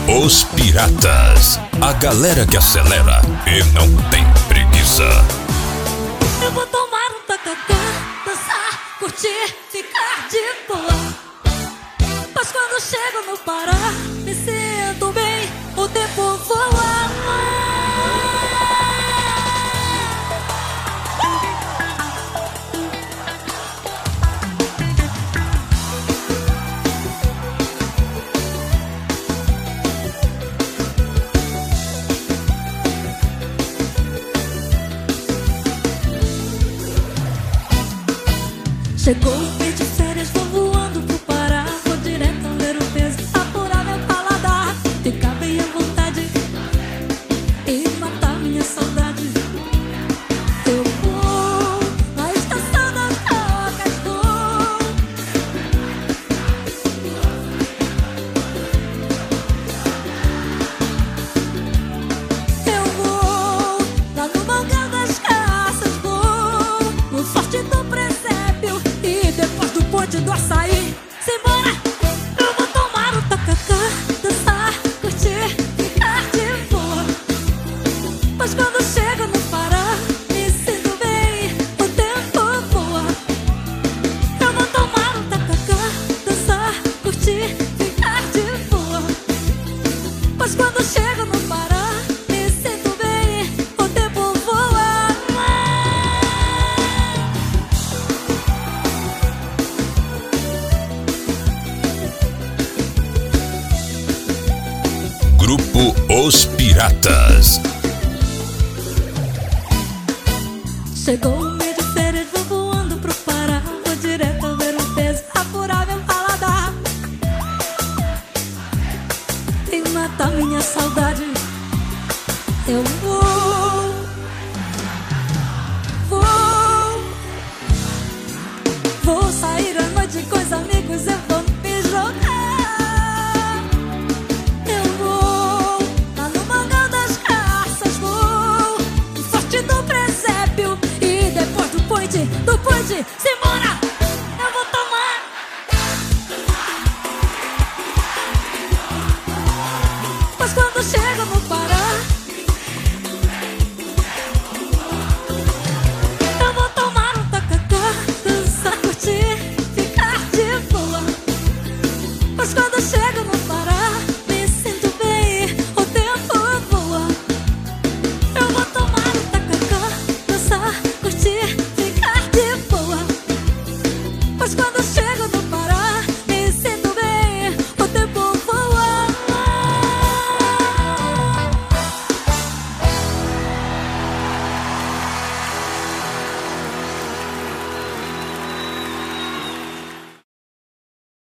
Os Piratas, a galera que acelera e não tem preguiça. Eu vou tomar um tacacá, dançar, curtir, ficar de boa. Mas quando chego no Pará, me sinto bem, o tempo voa. Chegou o mês de férias, vou voando pro Pará. Vou direto ler o peso, apurar meu paladar, ficar bem à vontade e matar minha saudade. Eu vou na estação das trocas, eu vou lá no Balcão das Caças, vou no Forte do Presépio e depois do Ponte do Açaí. Simbora! Eu vou tomar um tacacá, dançar, curtir, ficar de boa. Mas quando chego no Pará, me sinto bem, o tempo voa. Eu vou tomar um tacacá, dançar, curtir, ficar de boa. Mas quando chego no Pará, me sinto bem, o tempo voa. Grupo Os Piratas. Chegou o mês de férias, vou voando pro Pará. Vou direto a ver o peso, apurar meu paladar e matar minha saudade. Eu vou sair à noite com os amigos, eu vou me jogar. Eu vou lá no Mangal das Caças, vou no Forte do Presépio e depois do Ponte, simbora! Eu vou tomar. Mas quando chego no Pará, eu vou tomar um tacacá, dançar, curtir, ficar de boa. Mas quando chego no Pará, me sinto bem, o tempo voa. Eu vou tomar um tacacá, dançar, curtir, ficar de boa. Mas quando chego